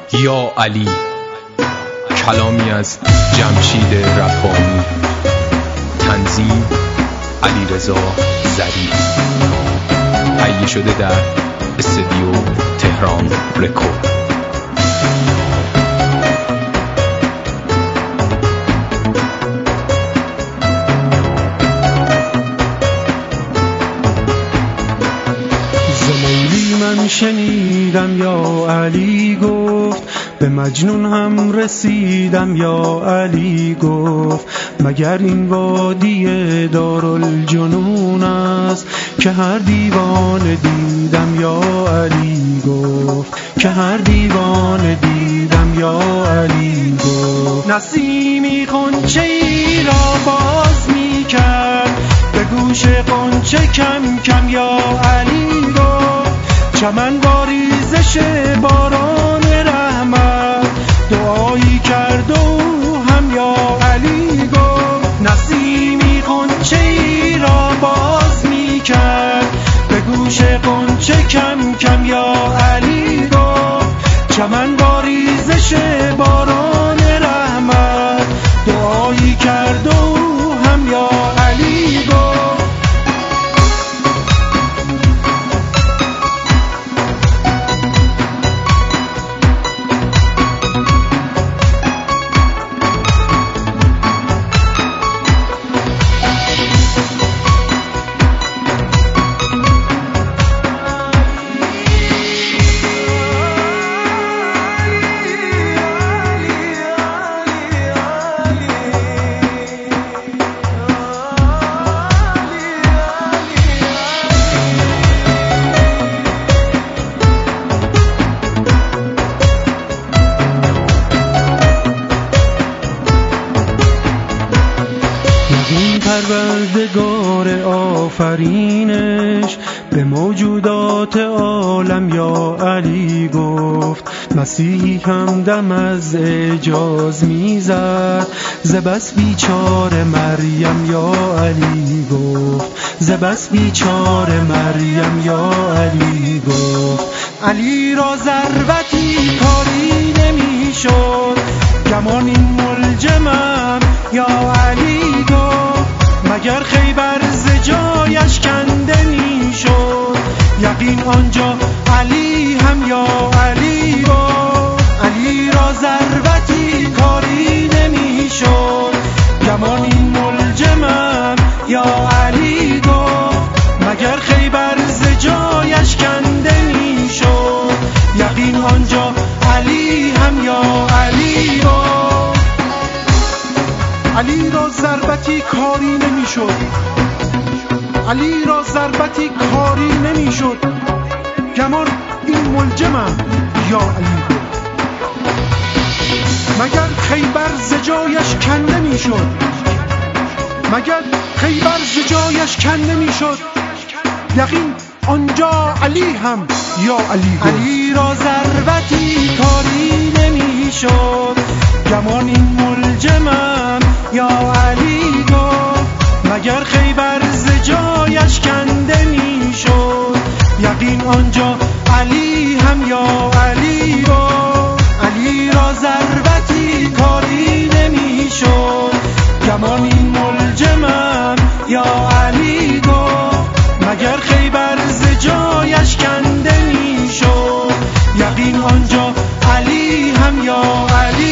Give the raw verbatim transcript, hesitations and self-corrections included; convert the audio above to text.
یا علی، کلامی از جمشید ربانی، تنظیم علیرضا ظریف، تهیه شده در استودیو تهران رکورد. من شنیدم یا علی گفت، به مجنون هم رسیدم یا علی گفت، مگر این وادی دارالجنون است که هر دیوانه دیدم یا علی گفت، که هر دیوانه دیدم یا علی گفت. نسیمی غنچه ای را باز می کرد، به گوش غنچه کم کم یا علی گفت، چمن با ریزش باران رحمت دعایی کرد و هم یا علی گفت. نسیمی غنچه ای را باز می کرد، به گوش غنچه کم کم یا علی گفت، چمن با ریزش باران رحمت دعایی کرد و هم یا علی گفت. پروردگار آفرینش به موجودات عالم یا علی گفت، مسیح هم دم از اعجاز میزد، ز بس بیچاره مریم یا علی گفت، ز بس بیچاره مریم یا علی گفت. علی را ضربتی کاری نمیشد، گمان این ملجمم یا علی گفت، مگر خیبر ز جایش کنده میشد، یقین آنجا علی هم یا علی گفت. علی را ضربتی کاری نمیشد، گمان این ملجمم یا علی گفت، مگر خیبر ز جایش کنده میشد، یقین آنجا علی هم یا علی گفت. علی را ضربتی کاری نمیشد، علی را ضربتی کاری نمیشد، گمان این ملجمم یا علی گفت، مگر خیبر ز جایش کنده میشد، مگر خیبر ز جایش کنده میشد، یقین آنجا علی هم یا علی گفت. علی را ضربتی کاری نمیشد، گمان این ملجمم یا علی گفت، مگر خیبر ز جایش کنده میشد، یقین آنجا علی هم یا علی گفت. علی را ضربتی کاری نمیشد، گمان این ملجمم یا علی گفت، مگر خیبر ز جایش کنده میشد، یقین آنجا علی هم یا علی